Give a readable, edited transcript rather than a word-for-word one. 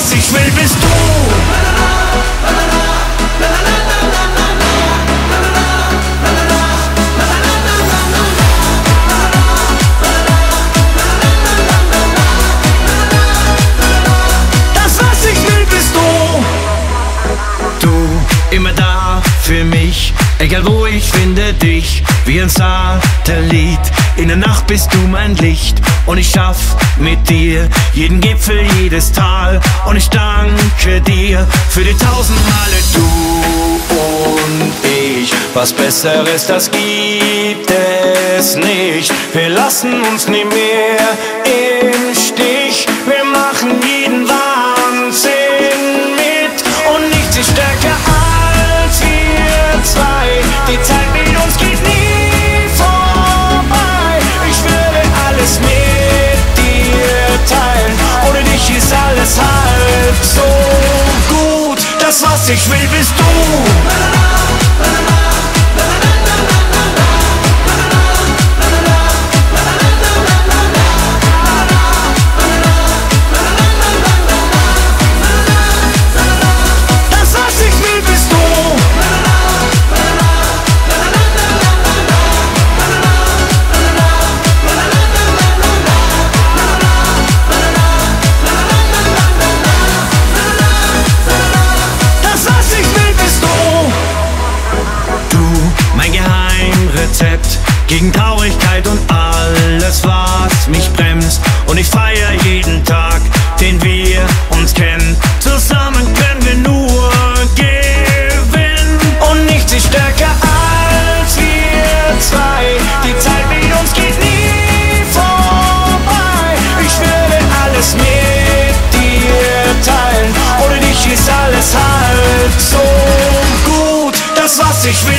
was ich will, bist du. Das, was ich will, bist du. Du, immer da für mich, egal wo ich finde dich, wie ein Satellit. In der Nacht bist du mein Licht und ich schaff mit dir jeden Gipfel, jedes Tal. Und ich danke dir für die 1000 Male du und ich. Was Besseres, das gibt es nicht. Wir lassen uns nie mehr im Stich. Wir machen jeden Wahnsinn mit und nichts ist stärker als wir zwei. Die Zeit mit uns geht nie vorbei. Ich würde alles mit dir teilen. Ohne dich ist alles halb so gut. Das, was ich will, bist du. Gegen Traurigkeit und alles, was mich bremst. Und ich feier jeden Tag, den wir uns kennen. Zusammen können wir nur gewinnen. Und nichts ist stärker als wir zwei. Die Zeit mit uns geht nie vorbei. Ich würde alles mit dir teilen. Ohne dich ist alles halb so gut. Das, was ich will,